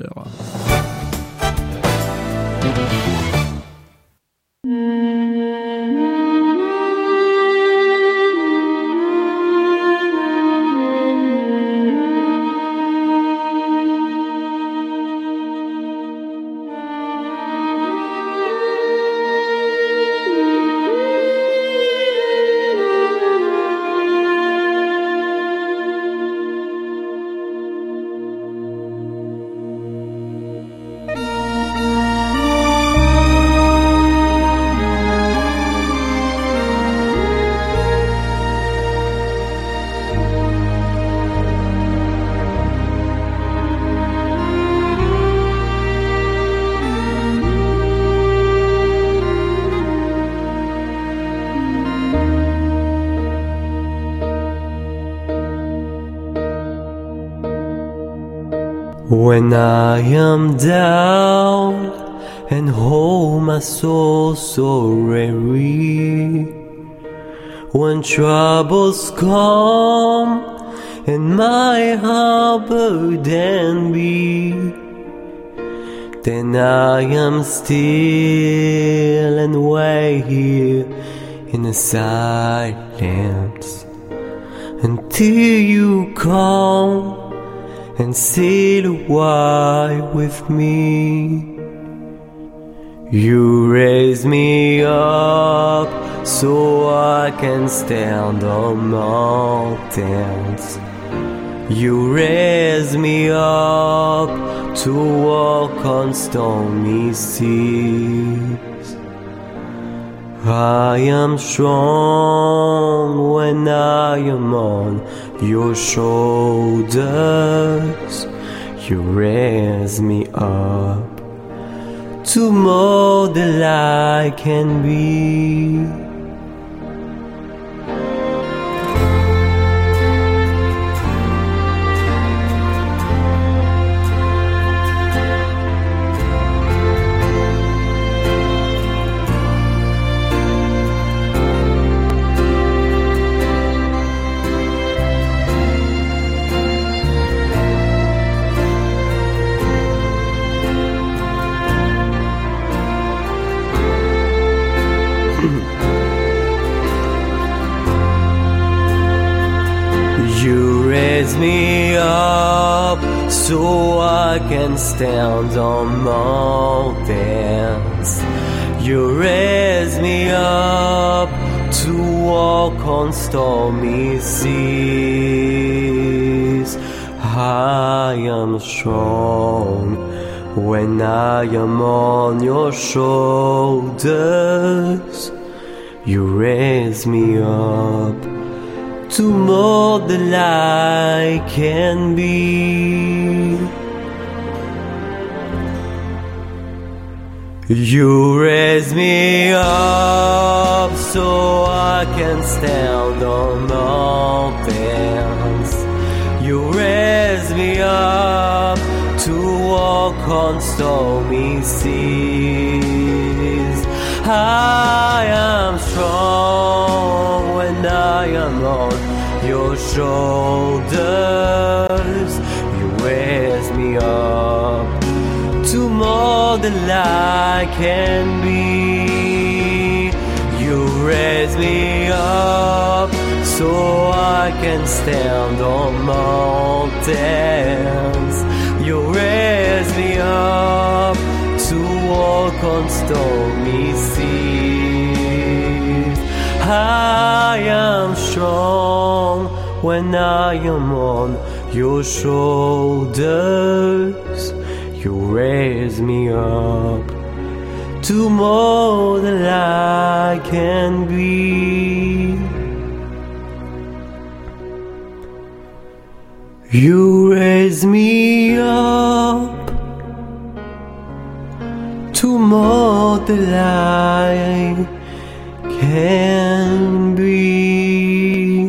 When I am down and oh my soul so weary, when troubles come and my heart burden be, then I am still and wait here in the silence until you come and sail away with me. You raise me up so I can stand on mountains. You raise me up to walk on stormy seas. I am strong when I am on your shoulders. You raise me up to more than I can be. You raise me up so I can stand on mountains. You raise me up to walk on stormy seas. I am strong when I am on your shoulders. You raise me up to more than I can be. You raise me up so I can stand on mountains. You raise me up to walk on stormy seas. I am strong when I am on your shoulders. shoulders. You raise me up to more than I can be. You raise me up so I can stand on mountains. You raise me up to walk on stormy seas. I am strong when I am on your shoulders. You raise me up to more than I can be. You raise me up to more than I can be.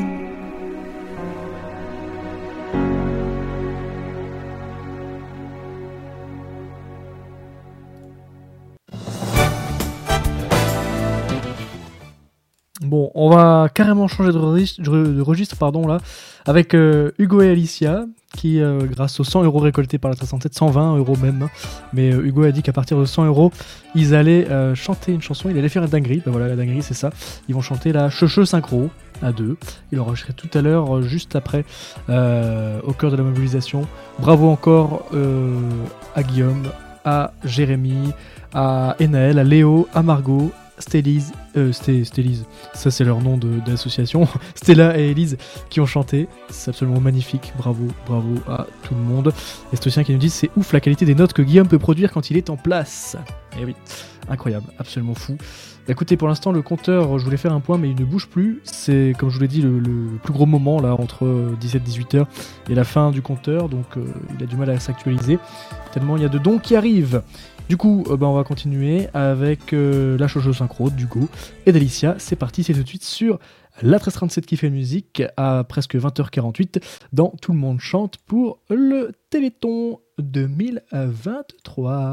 Bon, on va carrément changer de registre, de registre pardon, là, avec euh, Hugo et Alicia, qui, euh, grâce aux cent euros récoltés par la treize trente-sept, cent vingt euros même, mais euh, Hugo a dit qu'à partir de cent euros, ils allaient euh, chanter une chanson, il allait faire une dinguerie, ben voilà, la dinguerie c'est ça, ils vont chanter la Checheux synchro, à deux, il enregistrait tout à l'heure, juste après, euh, au cœur de la mobilisation. Bravo encore euh, à Guillaume, à Jérémy, à Enaël, à Léo, à Margot, Stélise, euh, Sté, Stélise, ça c'est leur nom de, d'association, Stella et Élise qui ont chanté, c'est absolument magnifique, bravo, bravo à tout le monde. Et Stocien qui nous dit c'est ouf la qualité des notes que Guillaume peut produire quand il est en place. Et oui, incroyable, absolument fou. Écoutez, pour l'instant le compteur, je voulais faire un point mais il ne bouge plus, c'est comme je vous l'ai dit le, le plus gros moment là entre dix-sept dix-huit heures et la fin du compteur, donc euh, il a du mal à s'actualiser, tellement il y a de dons qui arrivent. Du coup, euh, bah, on va continuer avec euh, la Checheux synchro d'Hugo et d'Alicia. C'est parti, c'est tout de suite sur la treize trente-sept qui fait musique à presque vingt heures quarante-huit dans Tout le monde chante pour le Téléthon deux mille vingt-trois.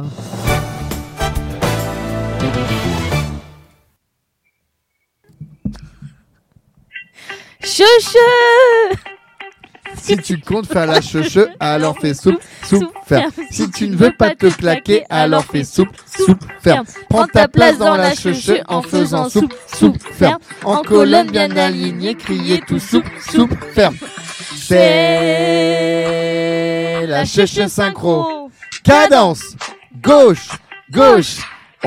Checheux! Si tu comptes faire la checheux, alors fais soupe, soupe, ferme. Si tu ne veux pas te claquer, alors fais soupe, soupe, ferme. Prends ta place dans la checheux en faisant soupe, soupe, ferme. En colonne bien alignée, criez tout soupe, soupe, ferme. C'est la checheux synchro. Cadence, gauche, gauche.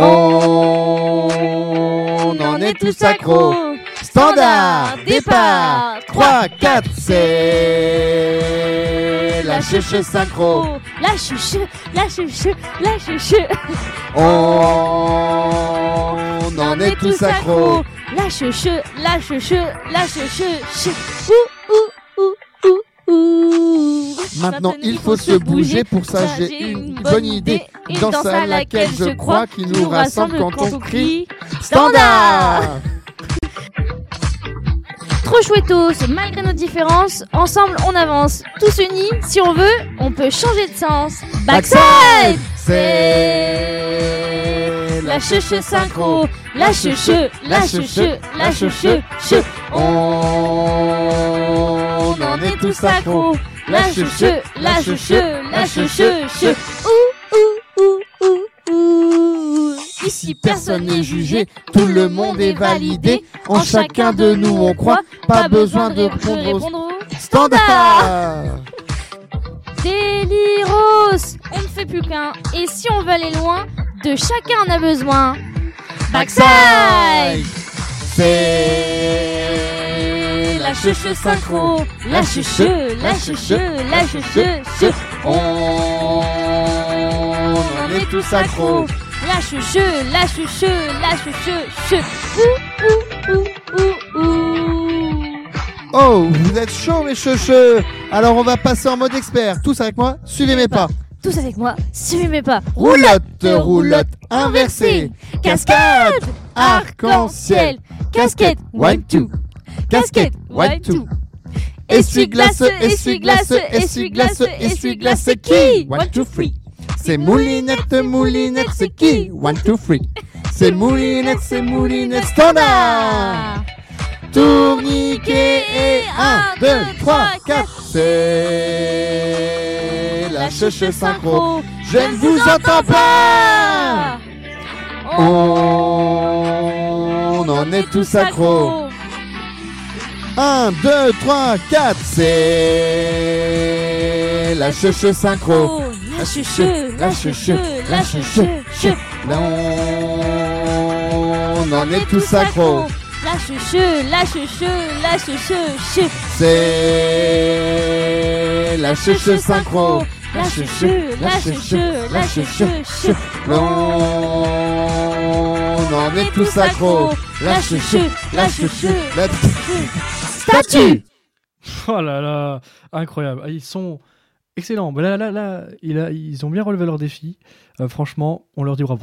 On en est tous accros. Standard, départ, trois, quatre, c'est la checheux synchro. La checheux, la checheux, la checheux. On en est tous accros. La checheux, la checheux, la checheux, chou. Ouh, ouh, ouh, ouh, ouh. Maintenant il faut se bouger, pour ça j'ai une bonne idée. Une danse à laquelle je crois qui nous rassemble quand on crie Standard. Trop chouettos, malgré nos différences, ensemble on avance. Tous unis, si on veut, on peut changer de sens. Backside! C'est la checheux synchro, la checheux, la checheux, la checheux, checheux. On en est tous accros. La checheux, la checheux, la checheux, checheux. Ouh, ouh, ouh, ouh, ouh. Ici personne n'est jugé, tout le monde est validé. En chacun de nous on croit, pas besoin de répondre au standard. Déliros, on ne fait plus qu'un. Et si on veut aller loin, de chacun on a besoin. Backside! C'est la checheux synchro. La checheux, la checheux, la checheux, checheux. On en est tous accros. La checheux, la checheux, la checheux, checheux. Ouh, ouh, ouh, ouh, ouh. Oh, vous êtes chaud mes checheux. Alors on va passer en mode expert. Tous avec moi, suivez mes pas. Tous avec moi, suivez mes pas. Roulotte, roulotte, inversée. Cascade, arc-en-ciel. Casquette, one, two. Casquette, one, two. Essuie-glace, essuie-glace, essuie-glace, essuie-glace, qui? One, two, three. C'est moulinette, moulinette, c'est qui? One, two, three. C'est moulinette, c'est moulinette, standard. tourniquet et un, deux, trois, quatre. C'est la chouche synchro. Je ne vous entends pas. On en est tous accros. un, deux, trois, quatre. C'est la chouche synchro. La chouche, la chouche, la chouche. Là on en est tous accros. La chouche, la chouche, la chouche. C'est la chouche synchro. La chouche, la chouche, la chouche. Là on en est tous accros. La chouche, la chouche, la statue. Oh là là, incroyable. Ils sont excellents. Là, là, là, il a, ils ont bien relevé leur défi. Euh, franchement, on leur dit bravo.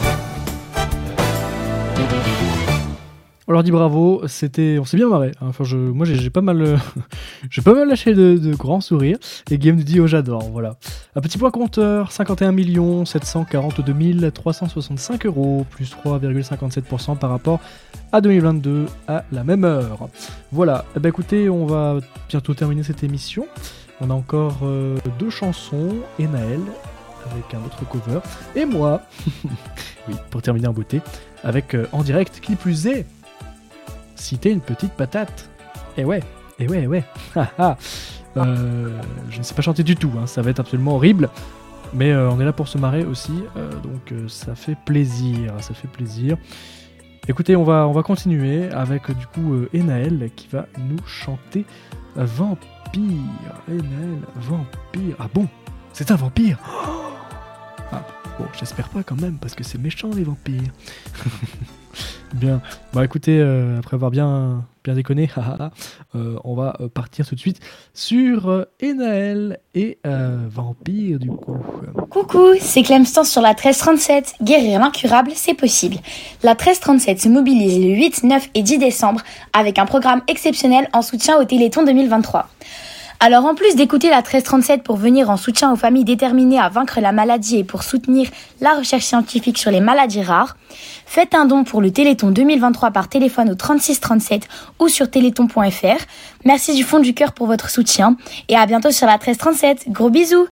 On leur dit bravo, c'était, on s'est bien marré. Enfin, je, moi, j'ai, j'ai pas mal, euh, j'ai pas mal lâché de, de grands sourires. Et Guillaume nous dit oh j'adore, voilà. Un petit point compteur, cinquante et un millions sept cent quarante-deux mille trois cent soixante-cinq euros, plus trois virgule cinquante-sept pour cent par rapport à deux mille vingt-deux à la même heure. Voilà. Eh ben écoutez, on va bientôt terminer cette émission. On a encore euh, deux chansons et Naël avec un autre cover et moi, oui, pour terminer en beauté, avec euh, en direct qui plus est. Citer une petite patate. Et ouais, et ouais, et ouais. euh, je ne sais pas chanter du tout, hein, ça va être absolument horrible. Mais euh, on est là pour se marrer aussi, euh, donc euh, ça fait plaisir, ça fait plaisir. Écoutez, on va, on va continuer avec du coup euh, Enaël qui va nous chanter euh, Vampire. Enaël, Vampire. Ah bon, c'est un vampire. Ah, bon, j'espère pas quand même, parce que c'est méchant les vampires. Bien, bah écoutez, euh, après avoir bien, bien déconné, euh, on va euh, partir tout de suite sur euh, Enaël et euh, Vampire du coup. Coucou, c'est Clemstan sur la treize trente-sept. Guérir l'incurable, c'est possible. La treize trente-sept se mobilise le huit, neuf et dix décembre avec un programme exceptionnel en soutien au Téléthon deux mille vingt-trois. Alors en plus d'écouter la treize trente-sept pour venir en soutien aux familles déterminées à vaincre la maladie et pour soutenir la recherche scientifique sur les maladies rares, faites un don pour le Téléthon deux mille vingt-trois par téléphone au trente-six trente-sept ou sur téléthon point f r. Merci du fond du cœur pour votre soutien et à bientôt sur la treize trente-sept. Gros bisous.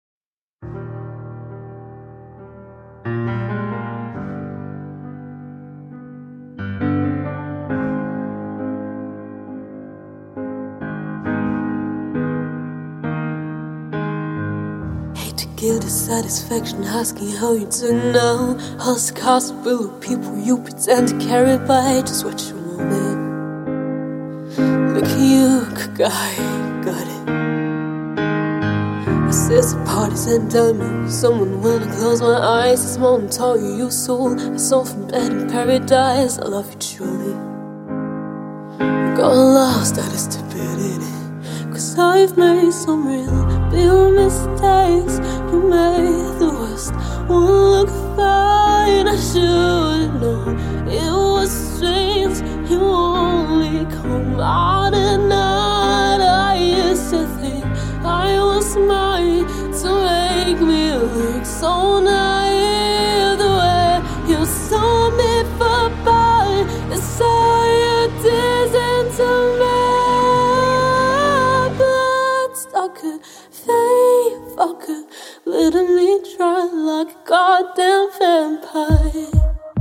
Get a satisfaction asking how you do now. How's the castle full of people you pretend to carry by? Just what you wanted. Look at you, good guy, got it. I says the parties and diamonds. Someone when I close my eyes. This morning told you your soul. I saw from bed in paradise. I love you truly. Got lost at a stupidity. Cause I've made some real big mistakes. You made the worst one look fine. I should've known it was strange. You only come out at night. I used to think I was mine to make me look so naive. The way you saw me for by, it's all you did to me. Fucker, letting me try like a goddamn vampire.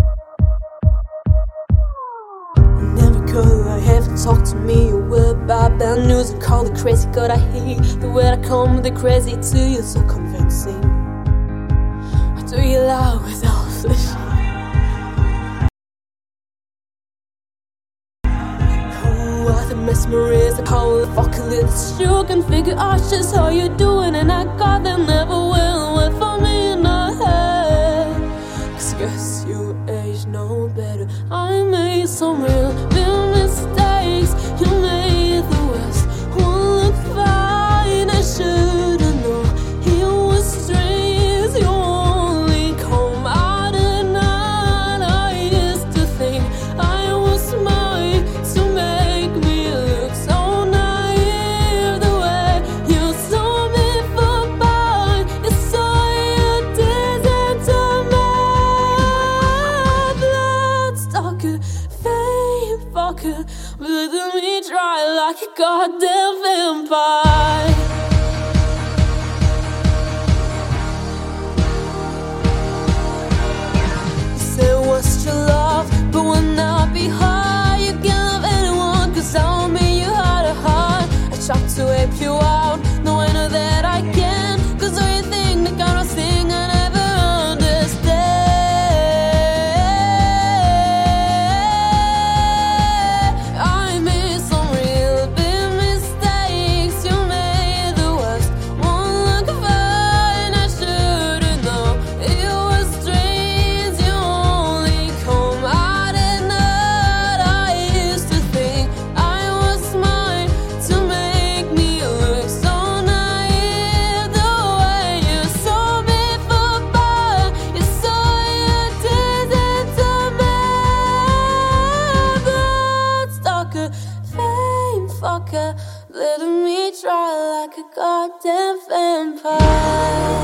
Never could I have to talk to me. You were about bad news and call it crazy. God, I hate the way I come with the crazy to you, so convincing. I do you lie without flesh. Mesmerized, I call it fucking it's you can figure out just how you're doing. And I got that never will wait for me in my head. Cause guess you age no better. I made some real, real mistakes. You made the worst one look fine. I should've known he was strange. You only come out at night. I used to think I was mine to make me goddamn vampire. You say what's your love, but when I be high, you can love anyone, cause I won't be you heart to heart. I try to ape you out, no I know that I can, cause all you think the kind of thing I never understand. I made some real big mistakes, you made the worst one look fine. I should've known it was strange, you only come out at night. I used to think I was smart to make me look so naive. The way you saw me for fire, you saw you did it to me. Blood stalker, fame fucker, letting me try like a goddamn vampire.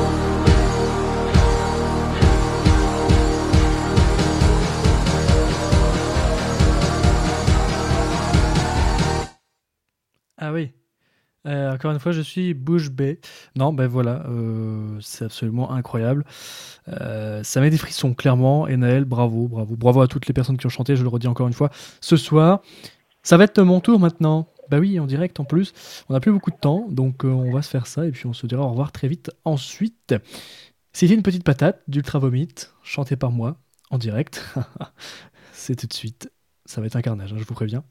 Ah oui. Euh, encore une fois, je suis bouche bée. Non, ben voilà, euh, c'est absolument incroyable. Euh, ça met des frissons, clairement. Et Naël, bravo, bravo. Bravo à toutes les personnes qui ont chanté, je le redis encore une fois. Ce soir, ça va être mon tour maintenant. Bah oui, en direct en plus. On n'a plus beaucoup de temps, donc euh, on va se faire ça. Et puis on se dira au revoir très vite ensuite. C'était une petite patate d'Ultra Vomit, chantée par moi, en direct. C'est tout de suite. Ça va être un carnage, hein, je vous préviens.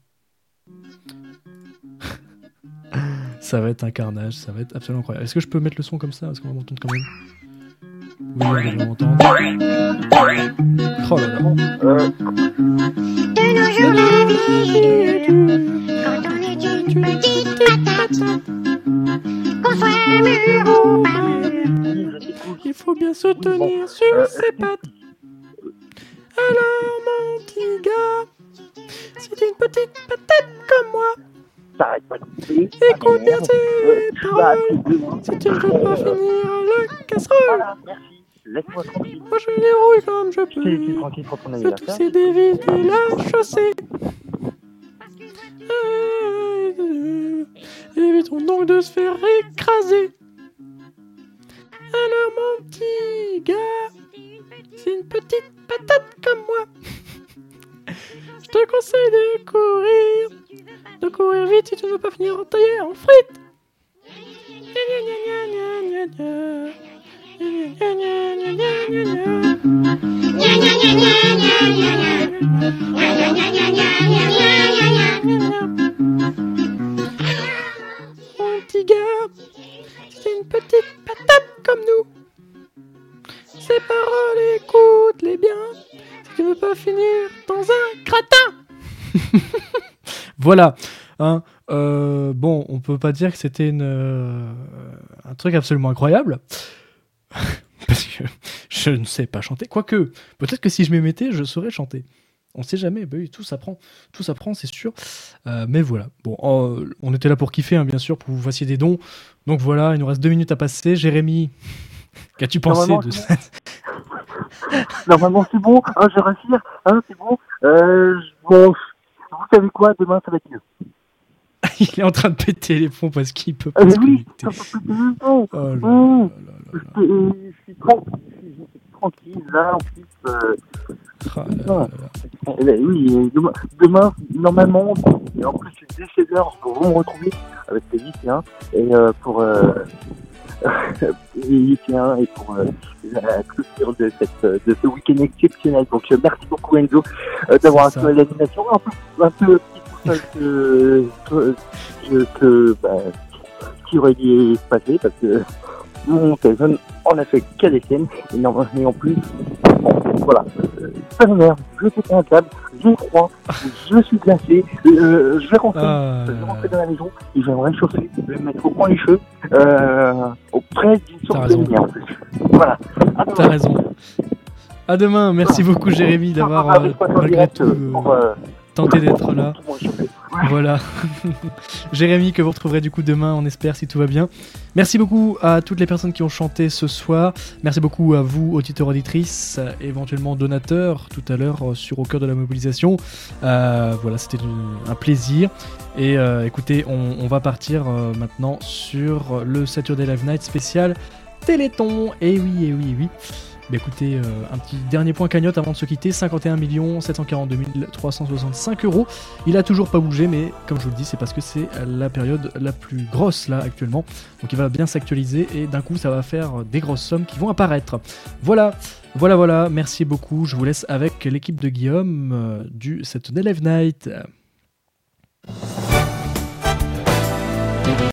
Ça va être un carnage, ça va être absolument incroyable. Est-ce que je peux mettre le son comme ça? Est-ce qu'on va m'entendre quand même? Oui, on va m'entendre. Oh là là. Euh. De nos jours quand on est une petite patate, qu'on soit mûr ou pas mûr, il faut bien se tenir sur ses pattes. Alors mon petit gars, c'est une petite patate comme moi. Écoute bien ces paroles, si tu ne veux pas finir la casserole. Laisse-moi tranquille. Moi je dérouille comme je peux. Je te laisse tranquille pour ton anniversaire. C'est d'éviter la chaussée. Évitons donc de se faire écraser. Alors mon petit gars, c'est une petite patate comme moi. Je te conseille de courir. De courir vite si tu ne veux pas finir taillé en frites. Mon petit gars, c'est une petite patate comme nous. Ces paroles, écoute-les bien. Si tu ne veux pas finir dans un gratin. Voilà. Hein, euh, bon, on peut pas dire que c'était une, euh, un truc absolument incroyable. Parce que je ne sais pas chanter. Quoique, peut-être que si je m'y mettais, je saurais chanter. On sait jamais. Bah oui, tout s'apprend. Tout s'apprend, c'est sûr. Euh, mais voilà. Bon, euh, on était là pour kiffer, hein, bien sûr, pour que vous fassiez des dons. Donc voilà, il nous reste deux minutes à passer. Jérémy, qu'as-tu pensé de ça? Normalement, c'est bon. Hein, je vais réussir. Hein, c'est bon. Euh, bon. Vous savez quoi, demain ça va être mieux. Il est en train de péter les plombs parce qu'il peut pas euh, se oui, connecter. ça peut péter les plombs. Oh là mmh. là là là. Je, je suis tranquille, je suis tranquille là en plus. Euh... Oh là là là. Eh ben, oui, demain, demain, normalement, et en plus dès seize heures, pour vous me retrouver avec les lycéens et euh, pour euh, les lycéens et pour euh, la clôture de, cette, de ce week-end exceptionnel. Donc euh, merci beaucoup Enzo euh, d'avoir assuré l'animation. Un peu, un peu petit tout seul que, que, que, que bah, qui aurait dû se passer parce que mon téléphone en a fait qu'à des scènes et, non, et en plus voilà, euh, ça m'énerve, je pétais un câble, j'ai froid, je suis glacé, euh, je vais rentrer, ah, je vais rentrer dans la maison et je vais me réchauffer, je vais me mettre au coin les cheveux, euh, auprès d'une sorte de lumière en plus. Voilà. T'as raison. À demain, merci beaucoup Jérémy d'avoir euh, malgré tout euh, tenté d'être là. Voilà. Jérémy, que vous retrouverez du coup demain, on espère, si tout va bien. Merci beaucoup à toutes les personnes qui ont chanté ce soir. Merci beaucoup à vous, auditeurs, auditrices, éventuellement donateurs, tout à l'heure sur Au cœur de la mobilisation. Euh, voilà, c'était un plaisir. Et euh, écoutez, on, on va partir euh, maintenant sur le Saturday Live Night spécial Téléthon. Et oui, et oui, et oui. Bah écoutez, euh, un petit dernier point cagnotte avant de se quitter, cinquante et un millions sept cent quarante-deux mille trois cent soixante-cinq euros. Il a toujours pas bougé, mais comme je vous le dis, c'est parce que c'est la période la plus grosse là actuellement. Donc il va bien s'actualiser et d'un coup ça va faire des grosses sommes qui vont apparaître. Voilà, voilà, voilà, merci beaucoup. Je vous laisse avec l'équipe de Guillaume euh, du Saturday Live Night.